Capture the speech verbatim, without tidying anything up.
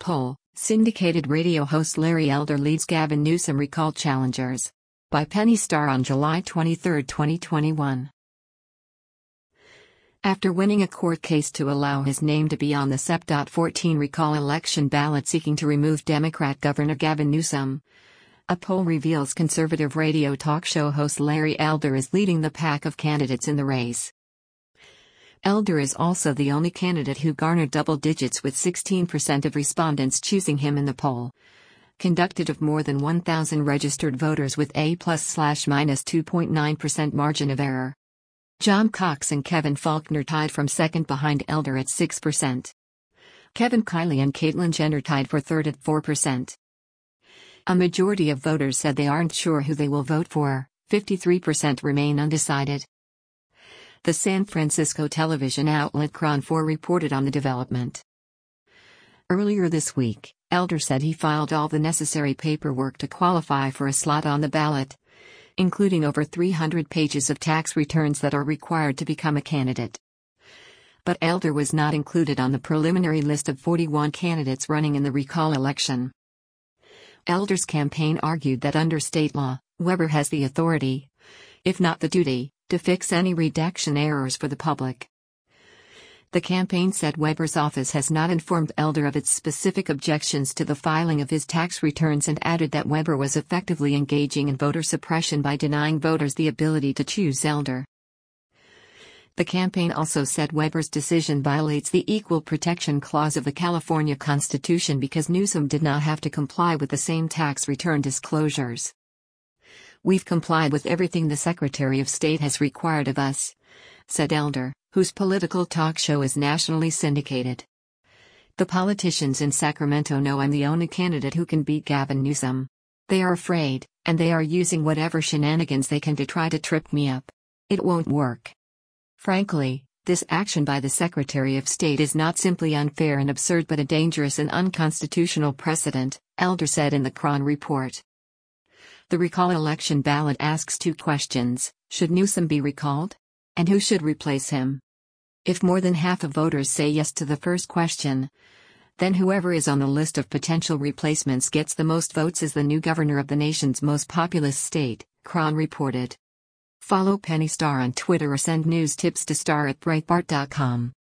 Poll, syndicated radio host Larry Elder leads Gavin Newsom recall challengers. By Penny Starr on July twenty-third, twenty twenty-one. After winning a court case to allow his name to be on the S E P fourteen recall election ballot seeking to remove Democrat Governor Gavin Newsom, a poll reveals conservative radio talk show host Larry Elder is leading the pack of candidates in the race. Elder is also the only candidate who garnered double digits, with sixteen percent of respondents choosing him in the poll, conducted of more than one thousand registered voters with a plus slash minus two point nine percent margin of error. John Cox and Kevin Faulconer tied from second behind Elder at six percent. Kevin Kiley and Caitlyn Jenner tied for third at four percent. A majority of voters said they aren't sure who they will vote for, fifty-three percent remain undecided. The San Francisco television outlet KRON four reported on the development. Earlier this week, Elder said he filed all the necessary paperwork to qualify for a slot on the ballot, including over three hundred pages of tax returns that are required to become a candidate. But Elder was not included on the preliminary list of forty-one candidates running in the recall election. Elder's campaign argued that under state law, Weber has the authority, if not the duty, to fix any redaction errors for the public. The campaign said Weber's office has not informed Elder of its specific objections to the filing of his tax returns, and added that Weber was effectively engaging in voter suppression by denying voters the ability to choose Elder. The campaign also said Weber's decision violates the Equal Protection Clause of the California Constitution because Newsom did not have to comply with the same tax return disclosures. "We've complied with everything the Secretary of State has required of us," said Elder, whose political talk show is nationally syndicated. "The politicians in Sacramento know I'm the only candidate who can beat Gavin Newsom. They are afraid, and they are using whatever shenanigans they can to try to trip me up. It won't work. Frankly, this action by the Secretary of State is not simply unfair and absurd but a dangerous and unconstitutional precedent," Elder said in the KRON report. The recall election ballot asks two questions: should Newsom be recalled? And who should replace him? If more than half of voters say yes to the first question, then whoever is on the list of potential replacements gets the most votes as the new governor of the nation's most populous state, KRON reported. Follow Penny Starr on Twitter or send news tips to Starr at Breitbart dot com.